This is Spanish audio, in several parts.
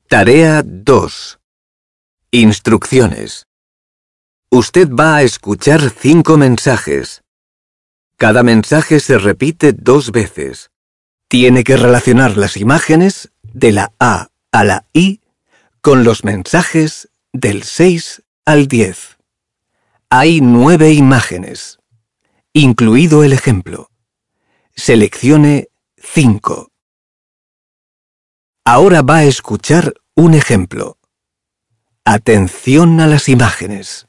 Tarea 2. Instrucciones. Usted va a escuchar 5 mensajes. Cada mensaje se repite 2 veces. Tiene que relacionar las imágenes de la A a la I con los mensajes del 6 al 10. Hay 9 imágenes, incluido el ejemplo. Seleccione 5. Ahora va a escuchar un ejemplo. Atención a las imágenes.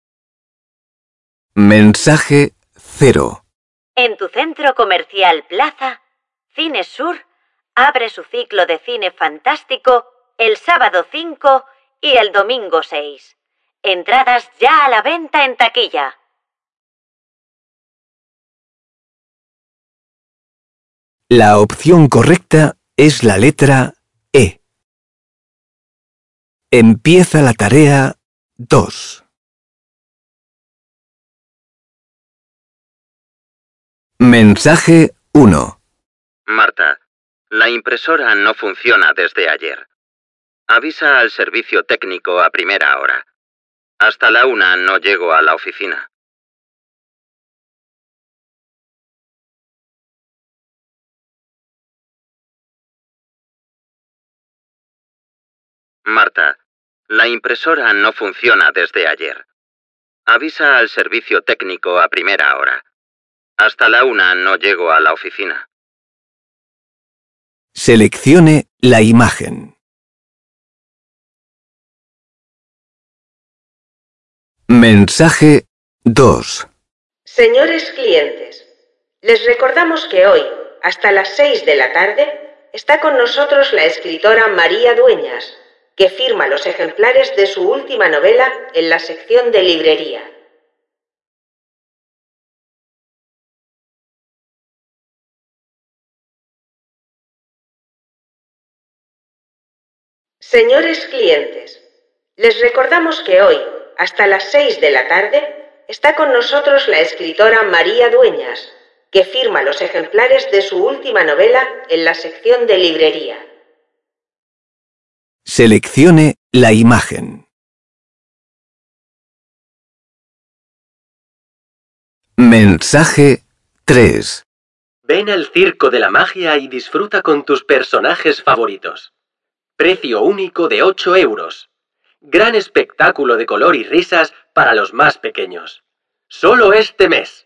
Mensaje 0. En tu centro comercial Plaza, Cine Sur abre su ciclo de cine fantástico el sábado 5 y el domingo 6. Entradas ya a la venta en taquilla. La opción correcta es la letra E. Empieza la tarea 2. Mensaje 1. Marta, la impresora no funciona desde ayer. Avisa al servicio técnico a primera hora. Hasta la 1 no llego a la oficina. Marta, la impresora no funciona desde ayer. Avisa al servicio técnico a primera hora. Hasta la 1 no llego a la oficina. Seleccione la imagen. Mensaje 2. Señores clientes, les recordamos que hoy, hasta las 6 de la tarde, está con nosotros la escritora María Dueñas, que firma los ejemplares de su última novela en la sección de librería. Señores clientes, les recordamos que hoy, hasta las 6 de la tarde, está con nosotros la escritora María Dueñas, que firma los ejemplares de su última novela en la sección de librería. Seleccione la imagen. Mensaje 3. Ven al Circo de la Magia y disfruta con tus personajes favoritos. Precio único de 8 euros. Gran espectáculo de color y risas para los más pequeños. Solo este mes.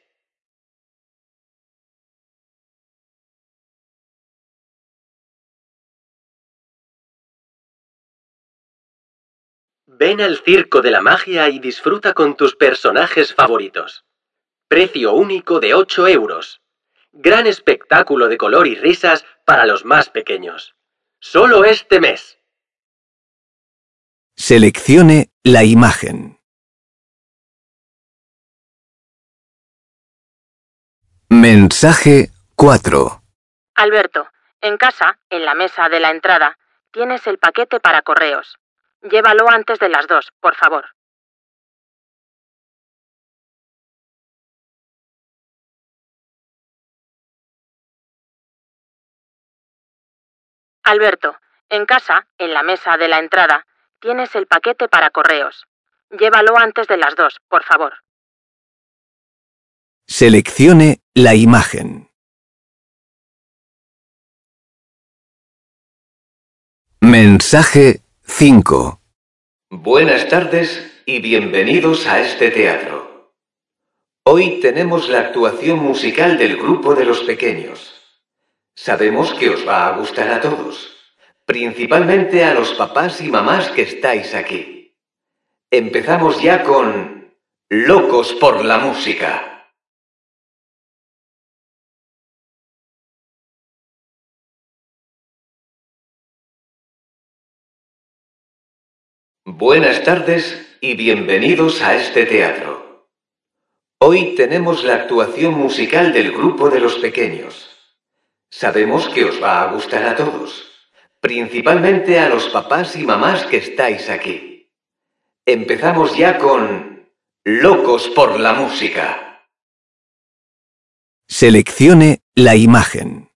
Ven al Circo de la Magia y disfruta con tus personajes favoritos. Precio único de 8 euros. Gran espectáculo de color y risas para los más pequeños. Solo este mes. Seleccione la imagen. Mensaje 4. Alberto, en casa, en la mesa de la entrada, tienes el paquete para correos. Llévalo antes de las 2, por favor. Alberto, en casa, en la mesa de la entrada, tienes el paquete para correos. Llévalo antes de las 2, por favor. Seleccione la imagen. Mensaje 5. Buenas tardes y bienvenidos a este teatro. Hoy tenemos la actuación musical del grupo de los pequeños. Sabemos que os va a gustar a todos, principalmente a los papás y mamás que estáis aquí. Empezamos ya con Locos por la música. Buenas tardes y bienvenidos a este teatro. Hoy tenemos la actuación musical del grupo de los pequeños. Sabemos que os va a gustar a todos, principalmente a los papás y mamás que estáis aquí. Empezamos ya con Locos por la música. Seleccione la imagen.